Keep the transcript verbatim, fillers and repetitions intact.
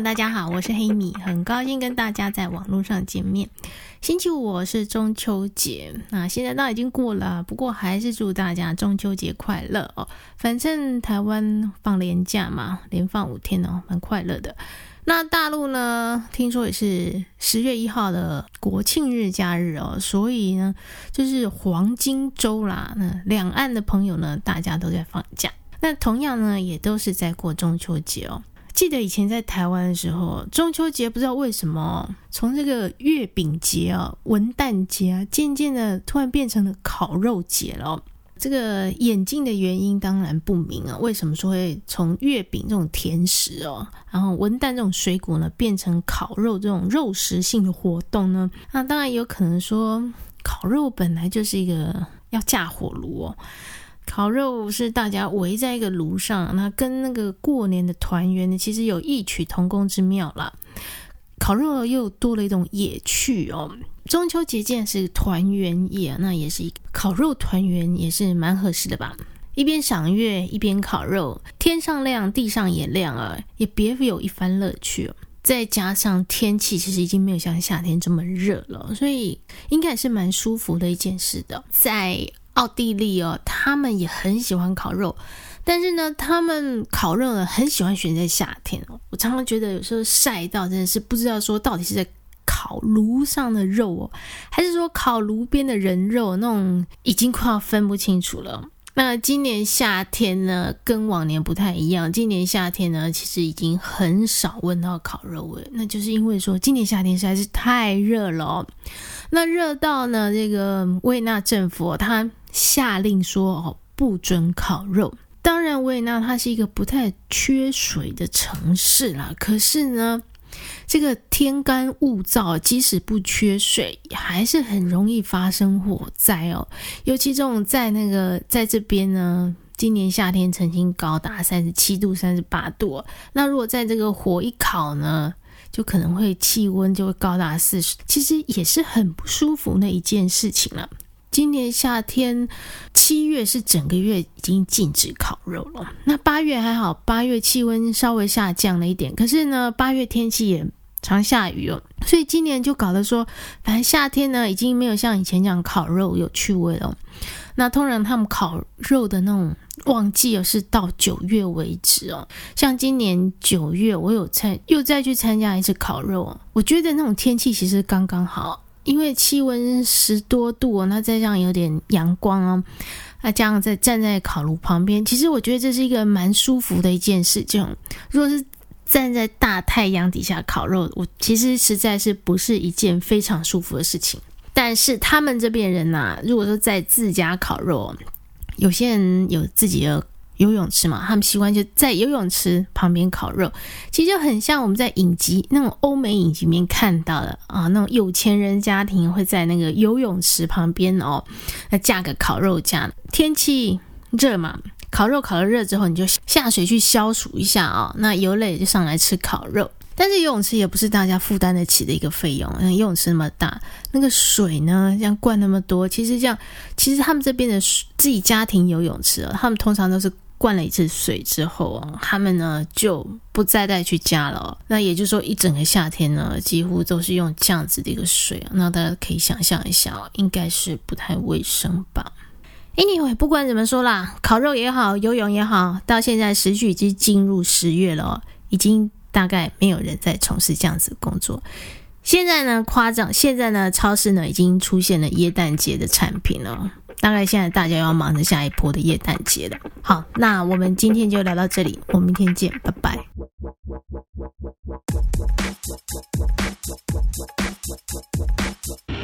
大家好，我是黑米，很高兴跟大家在网络上见面。星期五是中秋节，那现在都已经过了，不过还是祝大家中秋节快乐哦。反正台湾放连假嘛，连放五天哦，蛮快乐的。那大陆呢，听说也是十月一号的国庆日假日哦，所以呢，就是黄金周啦。那两岸的朋友呢，大家都在放假。那同样呢，也都是在过中秋节哦。记得以前在台湾的时候，中秋节不知道为什么从这个月饼节啊、文旦节啊，渐渐的突然变成了烤肉节了哦。这个演进的原因当然不明啊，为什么说会从月饼这种甜食哦，然后文旦这种水果呢，变成烤肉这种肉食性的活动呢？那当然有可能说，烤肉本来就是一个要架火炉哦。烤肉是大家围在一个炉上，那跟那个过年的团圆呢，其实有异曲同工之妙啦。烤肉又多了一种野趣哦。中秋节既然是团圆夜，那也是烤肉团圆也是蛮合适的吧。一边赏月一边烤肉，天上亮地上也亮啊，也别有一番乐趣哦。再加上天气其实已经没有像夏天这么热了，所以应该也是蛮舒服的一件事的。在奥地利哦，他们也很喜欢烤肉，但是呢，他们烤肉呢很喜欢选在夏天哦。我常常觉得有时候晒到真的是不知道说到底是在烤炉上的肉哦，还是说烤炉边的人肉，那种已经快要分不清楚了。那今年夏天呢，跟往年不太一样。今年夏天呢，其实已经很少闻到烤肉味，那就是因为说今年夏天实在是太热了哦。那热到呢，这个维也纳政府哦，他下令说哦，不准烤肉。当然，维也纳它是一个不太缺水的城市啦，可是呢，这个天干物燥，即使不缺水，还是很容易发生火灾哦。尤其这种在那个在这边呢，今年夏天曾经高达三十七度、三十八度哦。那如果在这个火一烤呢，就可能会气温就会高达四十，其实也是很不舒服的一件事情了。今年夏天七月是整个月已经禁止烤肉了，那八月还好，八月气温稍微下降了一点，可是呢八月天气也常下雨哦，所以今年就搞得说反正夏天呢已经没有像以前讲烤肉有趣味了。那通常他们烤肉的那种旺季哦是到九月为止哦，像今年九月我有参又再去参加一次烤肉哦，我觉得那种天气其实刚刚好，因为气温十多度哦，那再这样有点阳光哦，那这样再站在烤炉旁边，其实我觉得这是一个蛮舒服的一件事情。如果是站在大太阳底下烤肉，我其实实在是不是一件非常舒服的事情。但是他们这边人啊，如果说在自家烤肉，有些人有自己的游泳池嘛，他们习惯就在游泳池旁边烤肉，其实就很像我们在影集那种欧美影集里面看到的啊，那种有钱人家庭会在那个游泳池旁边哦，那架个烤肉架，天气热嘛，烤肉烤了热之后，你就下水去消暑一下哦，那游累就上来吃烤肉。但是游泳池也不是大家负担得起的一个费用，游泳池那么大，那个水呢这样灌那么多，其实这样，其实他们这边的自己家庭游泳池哦，他们通常都是灌了一次水之后哦，他们呢就不再带去加了哦。那也就是说一整个夏天呢几乎都是用这样子的一个水哦，那大家可以想象一下哦，应该是不太卫生吧。Anyway， 不管怎么说啦，烤肉也好，游泳也好，到现在时序已经进入十月了哦，已经大概没有人在从事这样子的工作。现在呢夸张，现在呢超市呢已经出现了耶诞节的产品了，大概现在大家要忙着下一波的耶诞节了。好，那我们今天就聊到这里，我们明天见，拜拜。